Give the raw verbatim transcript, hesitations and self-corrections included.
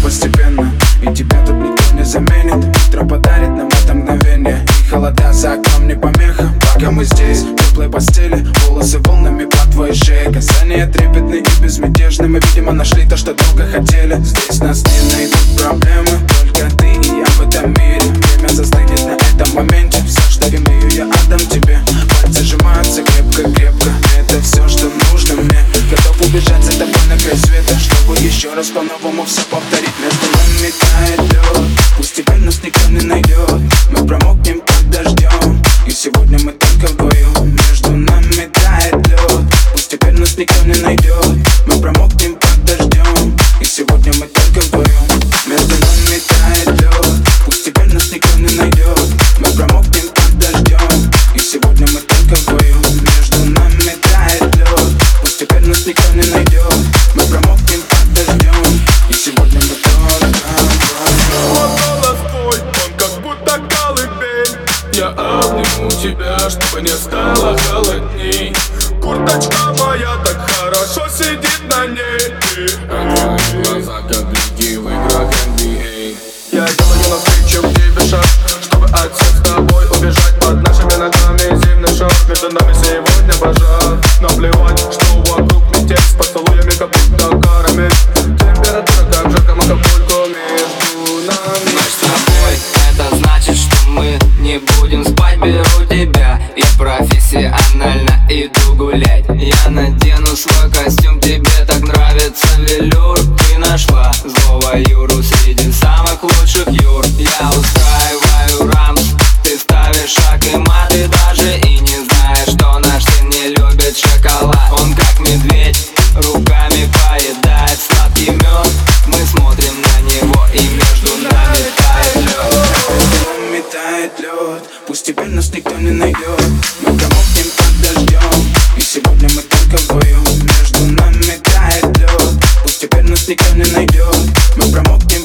постепенно, и тебя тут никто не заменит. Утро подарит нам это мгновение, и холода за окном не помеха. Пока мы здесь, в теплой постели, волосы волнами по твоей шее. Касания трепетные и безмятежные. Мы, видимо, нашли то, что долго хотели. Здесь нас не найдут проблемы, только ты и я в этом мире. Время застынет на этом моменте. Все, что имею, я отдам тебе. Пальцы сжимаются крепко-крепко. Это все, что нужно мне. Готов убежать за тобой на край света, чтобы еще раз по-новому все повторить. Между нами тает лед, пусть теперь нас никто не найдет. Мы промокнем под дождем, и сегодня мы только вдвоем. Между нами тает лед, пусть теперь нас никто не найдет. Мы промокнем под дождем, и сегодня мы только вдвоем. Между нами тает лед, пусть теперь нас никто не найдет. Мы промокнем под дождем, и сегодня мы только вдвоем. Между нами тает лед, пусть теперь нас никто не найдет. Мы промокнем под дождем, и сегодня мы только вдвоем. Вот голос твой, он как будто колыбель. Я обниму тебя, чтобы не стало холодней. Курточка моя так хорошо сидит на ней. А твои глаза как блики в играх эн би эй. Я делаю навстречу к тебе шаг, чтобы от всех с тобой убежать. Под нашими ногами зимний шаг, между нами сегодня пожар. Наплевать, что вокруг метель, с поцелуями как будто карамель. Температура как в жарком Акапулько. Между нами Мы с тобой, это значит, что мы не будем спать. Беру тебя, я профессионально иду гулять. Я надену свой костюм, тебе так нравится велюр. Ты нашла злого Юру среди самых лучших Юр. Я устраиваю рамс, ты ставишь шаг и мат. Ты даже и не знаешь, что наш сын не любит шоколад. Он как медведь, руками поедает сладкий мед. Мы смотрим на него, и между нами тает лед. Между нами тает лед, пусть теперь нас никто не найдет. Мы промокнем под дождем, и сегодня мы только вдвоем. Между нами тает лед, пусть теперь нас никто не найдет. Мы промокнем